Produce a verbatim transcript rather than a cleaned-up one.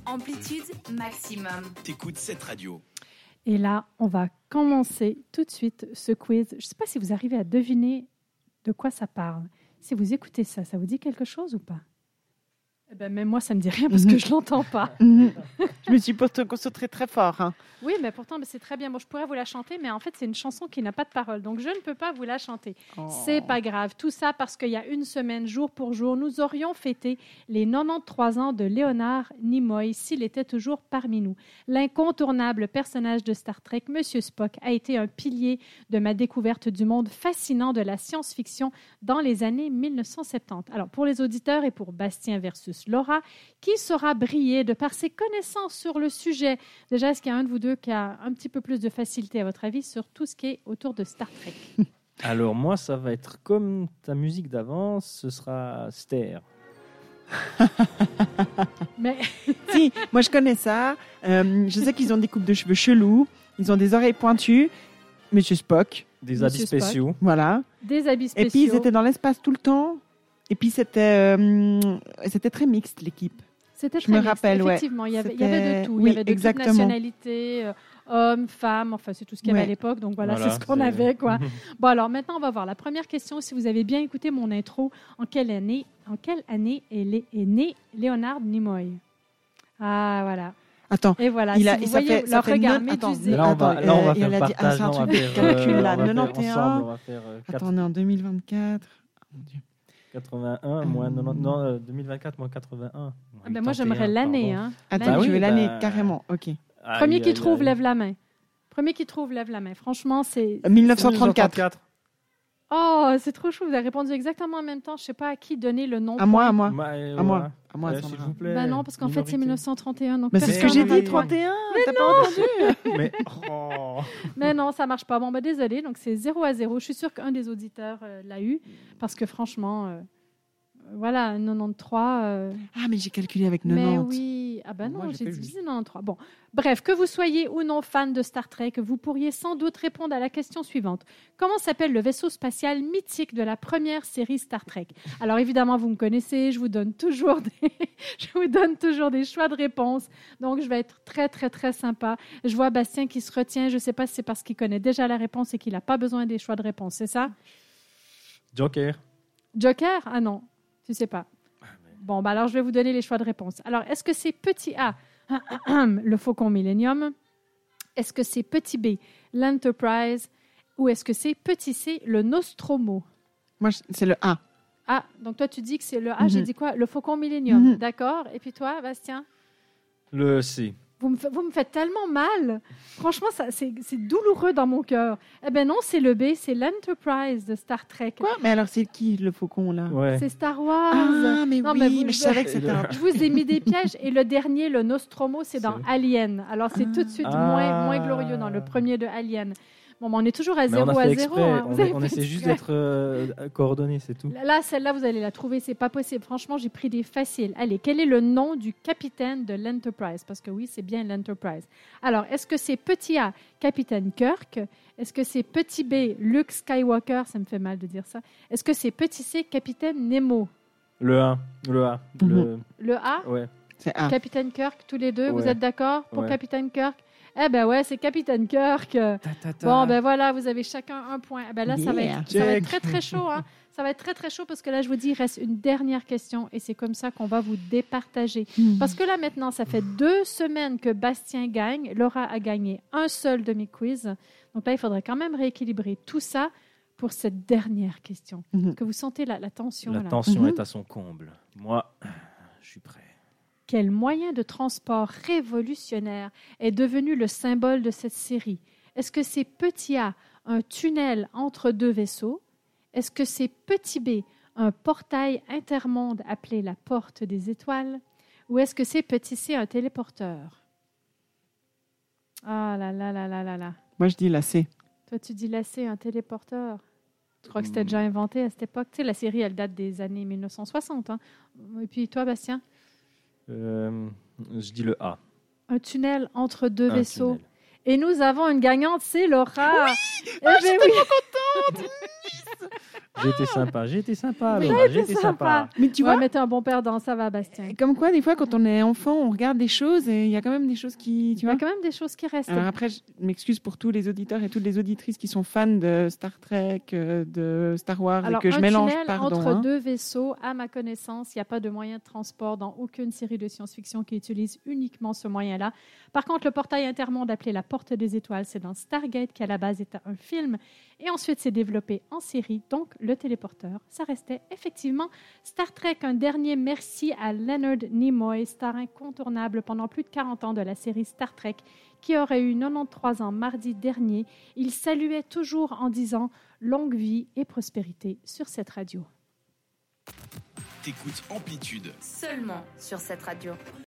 amplitude maximum. T'écoutes cette radio. Et là, on va commencer tout de suite ce quiz. Je ne sais pas si vous arrivez à deviner de quoi ça parle. Si vous écoutez ça, ça vous dit quelque chose ou pas? Eh ben, même moi, ça ne me dit rien parce que je ne l'entends pas. Je me suis pourtant concentrée très fort. Hein. Oui, mais pourtant, c'est très bien. Bon, je pourrais vous la chanter, mais en fait, c'est une chanson qui n'a pas de parole. Donc, je ne peux pas vous la chanter. Oh. C'est pas grave. Tout ça parce qu'il y a une semaine, jour pour jour, nous aurions fêté les quatre-vingt-treize ans de Leonard Nimoy s'il était toujours parmi nous. L'incontournable personnage de Star Trek, Monsieur Spock, a été un pilier de ma découverte du monde fascinant de la science-fiction dans les années dix-neuf cent soixante-dix. Alors, pour les auditeurs et pour Bastien versus Laura, qui saura briller de par ses connaissances sur le sujet? Déjà, est-ce qu'il y a un de vous deux qui a un petit peu plus de facilité, à votre avis, sur tout ce qui est autour de Star Trek? Alors moi, ça va être comme ta musique d'avance, ce sera Ster. Mais si, moi je connais ça. Euh, je sais qu'ils ont des coupes de cheveux chelous, ils ont des oreilles pointues. Monsieur Spock. Des habits Monsieur spéciaux. Spock. Voilà. Des habits spéciaux. Et puis ils étaient dans l'espace tout le temps. Et puis c'était, euh, c'était très mixte l'équipe. C'était je me mixte, rappelle, effectivement. Ouais. Il, y avait, il y avait de tout. Oui, il y avait de exactement. toute nationalité, euh, hommes, femmes, enfin c'est tout ce qu'il y avait ouais. à l'époque. Donc voilà, voilà c'est ce qu'on c'est... avait. Quoi. Bon alors maintenant on va voir la première question. Si vous avez bien écouté mon intro, en quelle année, en quelle année est, est né Leonard Nimoy? Ah voilà. Attends, et voilà, il a, si vous ça voyez fait, leur ça regard fait médusé. Là, on va, là, on va euh, faire il a dit, partage. ah, c'est un on va truc de faire, calcul, euh, là, on va faire quatre-vingt-onze. ensemble, on va faire euh, Attends, on est en deux mille vingt-quatre. Mon Dieu. quatre-vingt-un, moins quatre-vingt-un, non, euh, deux mille vingt-quatre, moins quatre-vingt-un. Ah ben moi, j'aimerais l'année. Hein. Attends, l'année. je veux l'année, bah... carrément, ok. Aïe, Premier qui aïe, trouve, aïe. lève la main. Premier qui trouve, lève la main. Franchement, c'est... dix-neuf cent trente-quatre. Oh, c'est trop chou. Vous avez répondu exactement en même temps. Je ne sais pas à qui donner le nom. À moi, à moi. Bah, euh, à moi. À moi, euh, s'il vous plaît. Ben non, parce qu'en fait, c'est dix-neuf cent trente et un. Donc mais c'est ce que j'ai dit, trente et un. Mais t'as non. pas entendu? Mais, oh. Mais non, ça ne marche pas. Bon, ben désolé. Donc, c'est zéro à zéro. Je suis sûre qu'un des auditeurs euh, l'a eu. Parce que franchement, euh, voilà, quatre-vingt-treize. Euh... Ah, mais j'ai calculé avec quatre-vingt-dix. Mais oui. Ah ben non, Moi, j'ai j'ai fait dit quatre-vingt-treize. Bon, bref, que vous soyez ou non fan de Star Trek, vous pourriez sans doute répondre à la question suivante. Comment s'appelle le vaisseau spatial mythique de la première série Star Trek? Alors évidemment, vous me connaissez, je vous donne toujours des, je vous donne toujours des choix de réponse. Donc, je vais être très, très, très sympa. Je vois Bastien qui se retient. Je ne sais pas si c'est parce qu'il connaît déjà la réponse et qu'il n'a pas besoin des choix de réponse. C'est ça? Joker. Joker? Ah non, tu ne sais pas. Bon, bah alors je vais vous donner les choix de réponse. Alors, est-ce que c'est petit A, le Faucon Millennium? Est-ce que c'est petit B, l'Enterprise? Ou est-ce que c'est petit C, le Nostromo? Moi, c'est le A. Ah, donc toi, tu dis que c'est le A. Mm-hmm. J'ai dit quoi? Le Faucon Millennium. Mm-hmm. D'accord. Et puis toi, Bastien? Le C. Vous me, vous me faites tellement mal. Franchement, ça, c'est, c'est douloureux dans mon cœur. Eh bien non, c'est le B, c'est l'Enterprise de Star Trek. Quoi? Mais alors, c'est qui, le faucon, là? Ouais. C'est Star Wars. Ah, mais non, oui, mais, vous, mais je savais que c'était un... Je vous ai mis des pièges. Et le dernier, le Nostromo, c'est dans c'est... Alien. Alors, c'est ah. tout de suite ah. moins, moins glorieux dans le premier de Alien. Bon, mais on est toujours à zéro à zéro. Hein. On, on essaie juste d'être euh, coordonnés, c'est tout. Là, celle-là, vous allez la trouver, c'est pas possible. Franchement, j'ai pris des faciles. Allez, quel est le nom du capitaine de l'Enterprise? Parce que oui, c'est bien l'Enterprise. Alors, est-ce que c'est petit A, Capitaine Kirk? Est-ce que c'est petit B, Luke Skywalker? Ça me fait mal de dire ça. Est-ce que c'est petit C, Capitaine Nemo? Le A. Le A. Mm-hmm. Le... le A? Ouais. C'est A. Capitaine Kirk, tous les deux, ouais. vous êtes d'accord pour ouais. Capitaine Kirk? Eh ben ouais, c'est Capitaine Kirk. Ta, ta, ta. Bon, ben voilà, vous avez chacun un point. Eh ben là, yeah. ça, va être, ça va être très, très chaud. Hein. Ça va être très, très chaud parce que là, je vous dis, il reste une dernière question et c'est comme ça qu'on va vous départager. Mmh. Parce que là, maintenant, ça fait deux semaines que Bastien gagne. Laura a gagné un seul demi-quiz. Donc là, il faudrait quand même rééquilibrer tout ça pour cette dernière question. Mmh. Est-ce que vous sentez la, la tension? La là? tension mmh. est à son comble. Moi, je suis prêt. Quel moyen de transport révolutionnaire est devenu le symbole de cette série? Est-ce que c'est petit A, un tunnel entre deux vaisseaux? Est-ce que c'est petit B, un portail intermonde appelé la porte des étoiles? Ou est-ce que c'est petit C, un téléporteur? Ah là là là là là là. Moi, je dis la C. Toi, tu dis la C, un téléporteur. Je crois que c'était déjà inventé à cette époque. Tu sais, la série, elle date des années dix-neuf cent soixante. Hein. Et puis toi, Bastien? Euh, je dis le A. Un tunnel entre deux un vaisseaux. Tunnel. Et nous avons une gagnante, c'est Laura. Oui, eh oh, je suis oui. tellement contente. J'ai été sympa, j'ai été sympa, Mais Laura, j'ai j'ai été été sympa. sympa. Mais tu Ouais, vois, mais t'es un bon perdant, ça va, Bastien. comme quoi, des fois, quand on est enfant, on regarde des choses et il y a quand même des choses qui, tu Il y vois. a quand même des choses qui restent. Alors après, je m'excuse pour tous les auditeurs et toutes les auditrices qui sont fans de Star Trek, euh, de Star Wars, Alors, et que je un mélange, tunnel pardon. entre hein. deux vaisseaux, à ma connaissance, il n'y a pas de moyen de transport dans aucune série de science-fiction qui utilise uniquement ce moyen-là. Par contre, le portail intermonde appelé La Porte des Étoiles, c'est dans Stargate qui à la base était un film et ensuite s'est développé en série. Donc, le téléporteur, ça restait effectivement Star Trek. Un dernier merci à Leonard Nimoy, star incontournable pendant plus de quarante ans de la série Star Trek, qui aurait eu quatre-vingt-treize ans mardi dernier. Il saluait toujours en disant « longue vie et prospérité » sur cette radio. T'écoutes Amplitude. Seulement sur cette radio.